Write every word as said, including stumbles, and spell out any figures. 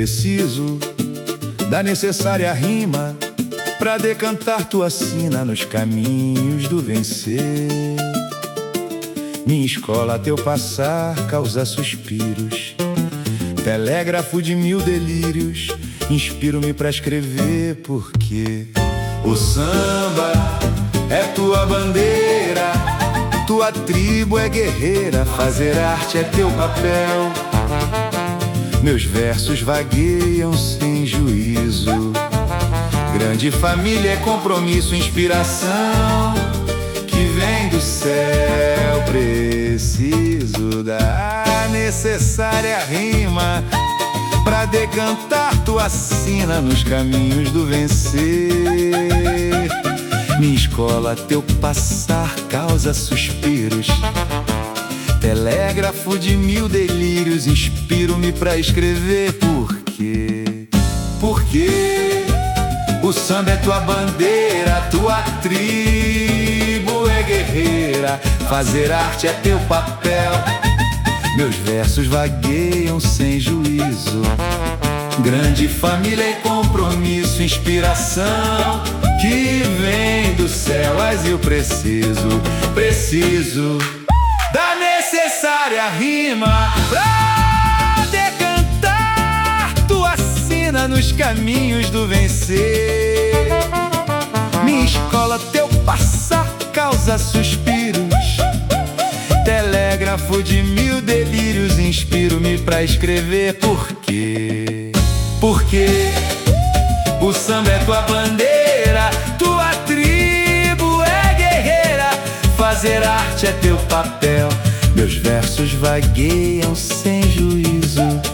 preciso da necessária rima pra decantar tua sina nos caminhos do vencer. Minha escola, teu passar, causa suspiros, telégrafo de mil delírios. Inspiro-me pra escrever porque o samba é tua bandeira, tua tribo é guerreira, fazer arte é teu papel. Meus versos vagueiam sem juízo, grande família é compromisso, inspiração que vem do céu. Preciso da necessária rima pra decantar tua sina nos caminhos do vencer. Minha escola, teu passar causa suspiros, telégrafo de mil delírios. Inspiro-me pra escrever porque Porque o samba é tua bandeira, tua tribo é guerreira, fazer arte é teu papel. Meus versos vagueiam sem juízo, grande família e compromisso, inspiração que vem do céu. Mas eu preciso, preciso da necessária rima pra decantar tua sina nos caminhos do vencer. Minha escola, teu passar causa suspiros, telégrafo de mil delírios. Inspiro-me pra escrever porque Porque o samba é tua bandeira, tua tribo é guerreira, fazer arte é teu papel. Meus versos vagueiam sem juízo,